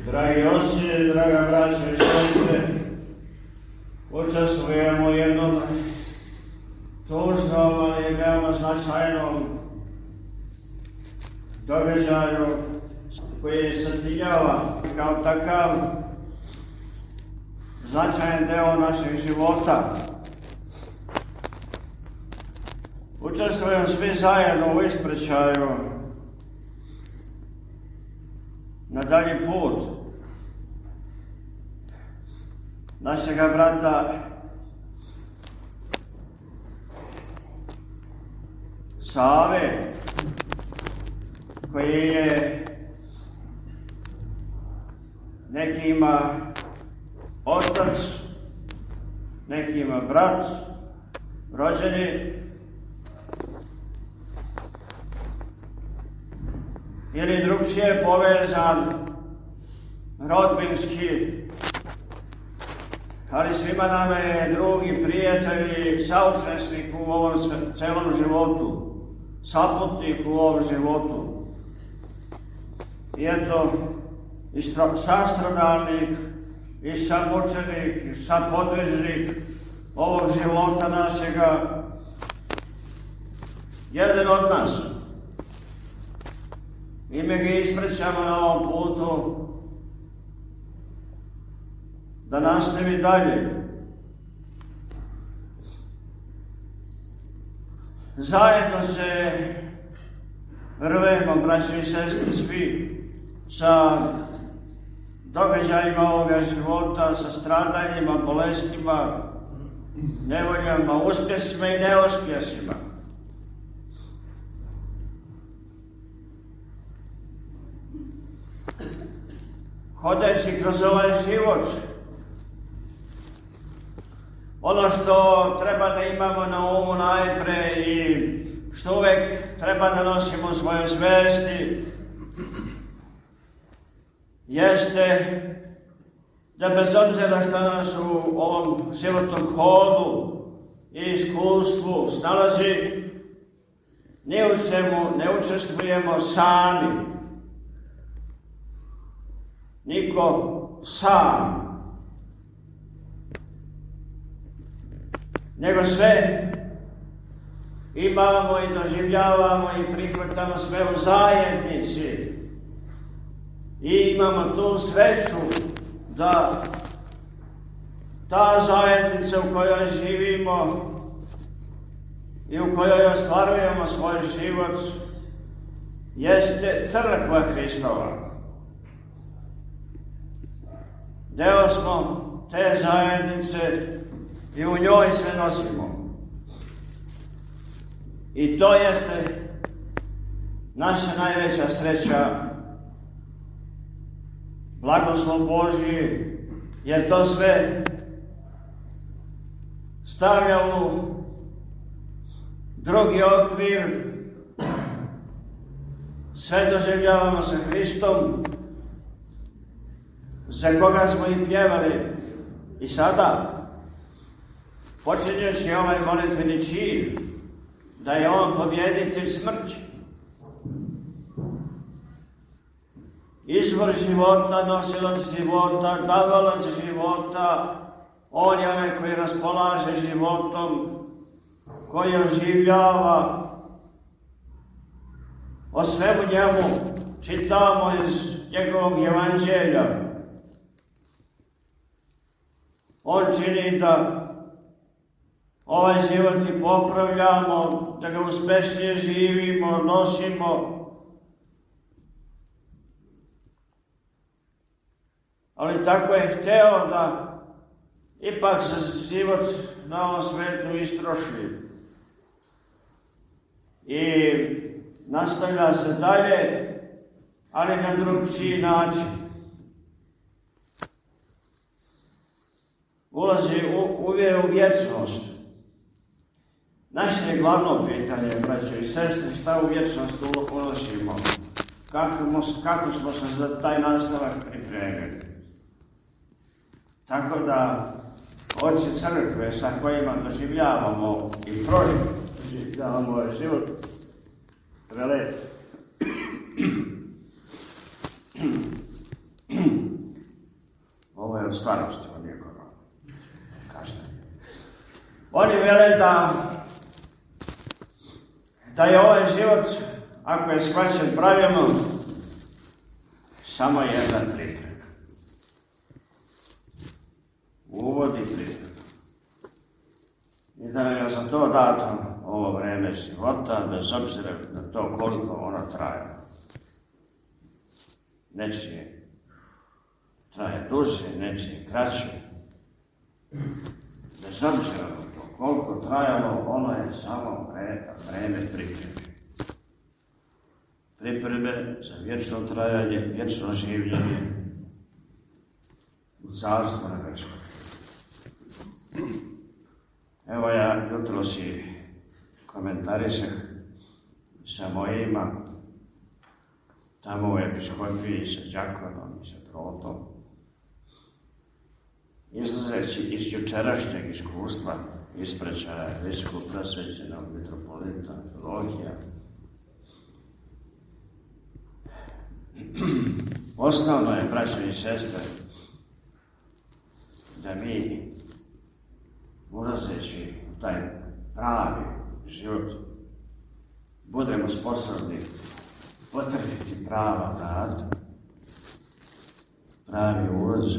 Dragi oci, draga braća i sestre, učestvujemo u jednom tužnom, ali veoma značajnom događaju koji sačinjava kao takav značajan deo našeg života. Učestvujem svi zajedno u ispraćaju na dalji put našega brata Save, koji je nekima otac, nekima brat, rođeni, ili drugčije povezan rodbinski, ali svima nama je drugi prijatelj i saučesnik u ovom celom životu, saputnik u ovom životu. I eto, i sastradalnik, i samučenik, i sapodvižnik ovog života našega, jedan od nas. I mi ga ispraćamo na ovom putu da nastavi dalje. Zajedno se rvemo, braći i sestri, svi sa događajima ovoga života, sa stradanjima, bolestima, nevoljama, uspjesima i neuspjesima. Hodeći kroz ovaj život, ono što treba da imamo na umu najpre i što uvek treba da nosimo u svojoj svesti, jeste da bez obzira što nas u ovom životnom hodu i iskustvu snalazi, ni u čemu ne učestvujemo sami. Niko sam, nego sve imamo i doživljavamo i prihvatamo sve u zajednici. I imamo tu sreću da ta zajednica u kojoj živimo i u kojoj ostvarujemo svoj život jeste crkva Hristova. Deo smo te zajednice i u njoj sve nosimo. I to jeste naša najveća sreća, blagoslov Božji, jer to sve stavlja u drugi okvir, sve doživljavamo sa Hristom, za koga smo i pjevali i sada, počinjući ovaj molitveni čin, da je on pobjeditelj smrti, izvor života, nosilac života, davalac života. On je onaj koji raspolaže životom, koji oživljava. O svemu njemu čitamo iz njegovog evanđelja. On čini da ovaj život i popravljamo, da ga uspešnije živimo, nosimo. Ali tako je hteo da ipak se život na ovom svetu istroši. I nastavlja se dalje, ali na drugčiji način. Ulazi uvjere u vječnost. Naše je glavno pitanje, braćo i sestre, šta u vječnost ulazimo? Kako smo se za taj nastavak pripremili? Tako da oci crkve sa kojima doživljavamo i proživljavamo ovaj život, vele od starosti, od njekoga. Kažete. Oni vele da je ovaj život, ako je shvaćen pravilno, samo jedan priprema. Uvod i priprema. I da je za to dato ovo vreme života, bez obzira na to koliko ono traje. Nečije traje duže, nečije kraće. Bez obzira na to koliko trajalo, ono je samo vreme pripreme. Pripreme za vječno trajanje, vječno življenje u carstvu nebeskom. Evo ja jutros i komentarisah sa mojima tamo u episkopiji sa đakonom i sa protom. Izlazeći iz jučerašnjeg iskustva ispraćaja visokog prosvećenog mitropolita Amfilohija, osnovno je, braćo i sestre, da mi, ulazeći u taj pravi život, budemo sposobni potrefiti prava vrata, pravi ulaz,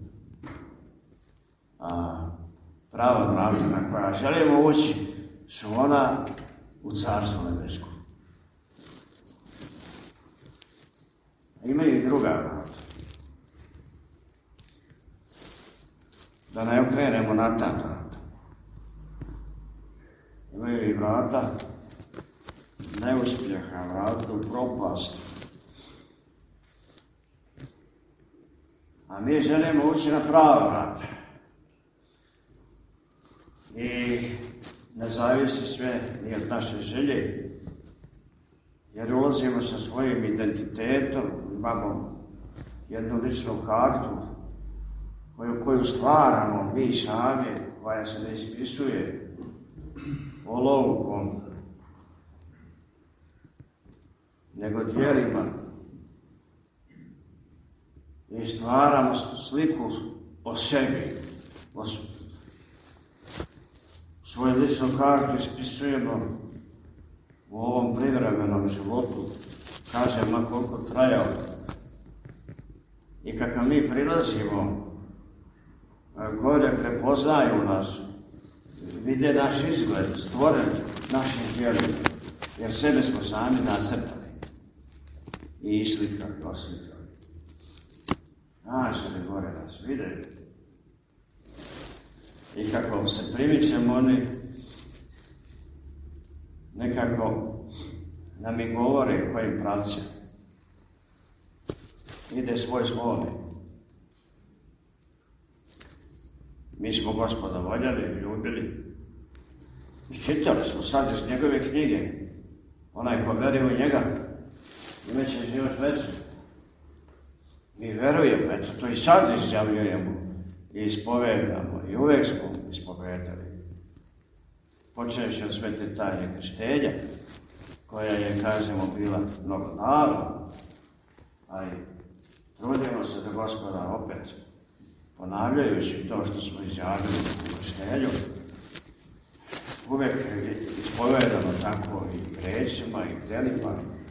a prava vrata na koja želimo ući su ona u carstvo nebesko. Imaju i druga vrata. Da ne okrenemo na ta vrata. Imaju i vrata neuspjeha, vrata u propast. A mi želimo ući na prava vrata. I ne zavisi sve ni od naše želje, jer ulazimo sa svojim identitetom, imamo jednu ličnu kartu koju stvaramo mi sami, koja se ne ispisuje olovkom, nego djelima. I stvaramo sliku o sebi, svoju ličnu kartu ispisujemo u ovom privremenom životu, kažem na koliko trajao. I kako mi prilazimo, gore prepoznaju nas, vide naš izgled, stvoren našim djelima, jer sebe smo sami nacrtali i islikali, oslikali. Anđeli gore nas vide. I kako se primičemo, oni nekako nam i govore kojim pravcem ide svoj svome. Mi smo Gospoda voljeli, ljubili. Čitali smo sad iz njegove knjige. Onaj ko veruje u njega, imaće život večni. Mi verujemo, eto to i sad izjavljujemo i ispovedamo i uvek smo ispovedali. Počevši od svete tajne krštenja, koja je, kažemo, bila mnogo naravna, ali trudimo se da Gospoda opet, ponavljajući to što smo izjavili u krštenju, uvek ispovedamo tako i rečima i djelima,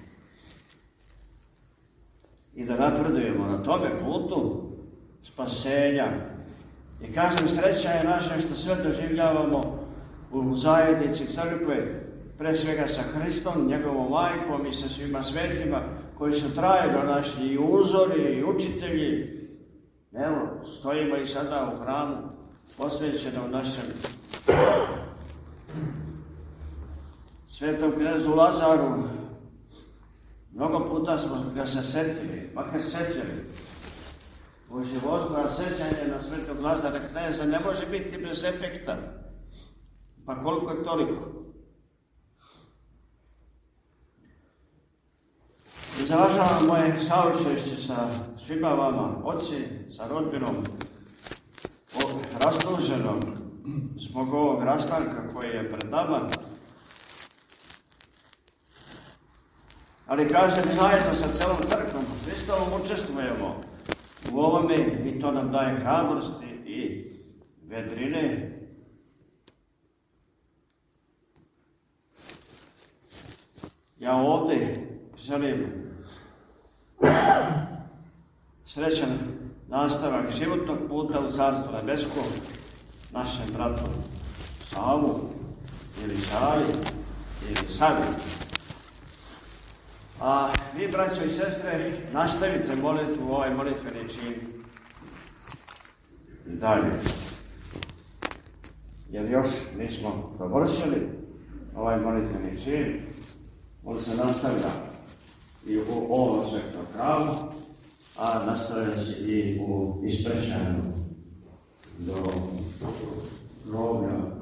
i da natvrdujemo na tome putu spasenja. I kažem, sreća je naša što sve doživljavamo u zajednici crkve, pre svega sa Hristom, njegovom majkom i sa svima svetima koji su trajno naši i uzori i učitelji. Evo, stojimo i sada u hramu posvećenom našem svetom knezu Lazaru. Mnogo puta smo ga se setili, makar setili. U životu, a sećanje na svetog Lazara kneza ne može biti bez efekta. Pa koliko je toliko. Izražavam moje saučešće sa svima vama, oci, sa rodbinom, rastuženom zbog ovog rastanka koji je pred nama. Ali kažem, zajedno sa celom crkvom Hristovom učestvujemo u ovome i to nam daje hrabrosti i vedrine. Ja ovdje želim srećan nastavak životnog puta u Carstvo nebesko našem bratu Savu ili Savi ili Savi. A vi, braćo i sestre, nastavite molitvu, ovaj molitveni čin i dalje. Jer još nismo dovršili ovaj molitveni čin, on se nastavlja i u ovom svetom hramu, a nastavlja se i u isprećanju do groblja